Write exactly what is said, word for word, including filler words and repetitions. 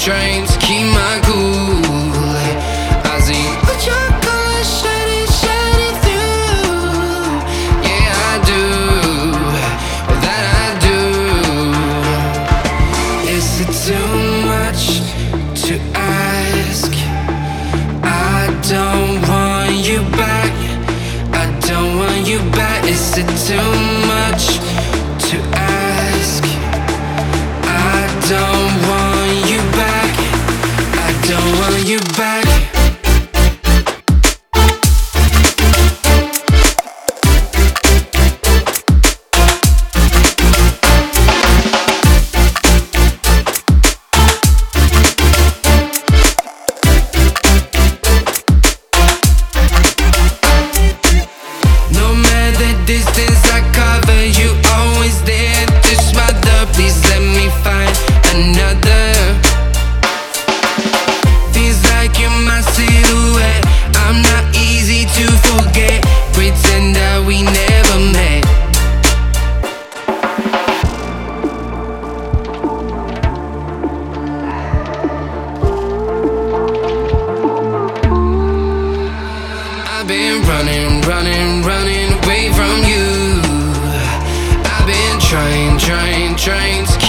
trying to keep my cool. I see what your colors shining, shining through. Yeah, I do, that I do. Is it too much to ask? I don't want you back, I don't want you back. Is it too much to ask? I don't want you back, I don't want you back. No matter the distance I cover, you always there to smother. Please let me find another. Feels like you're my silhouette, I'm not easy to forget. Pretend that we never met. I've been running, running, running away from you. I've been trying, trying, trying to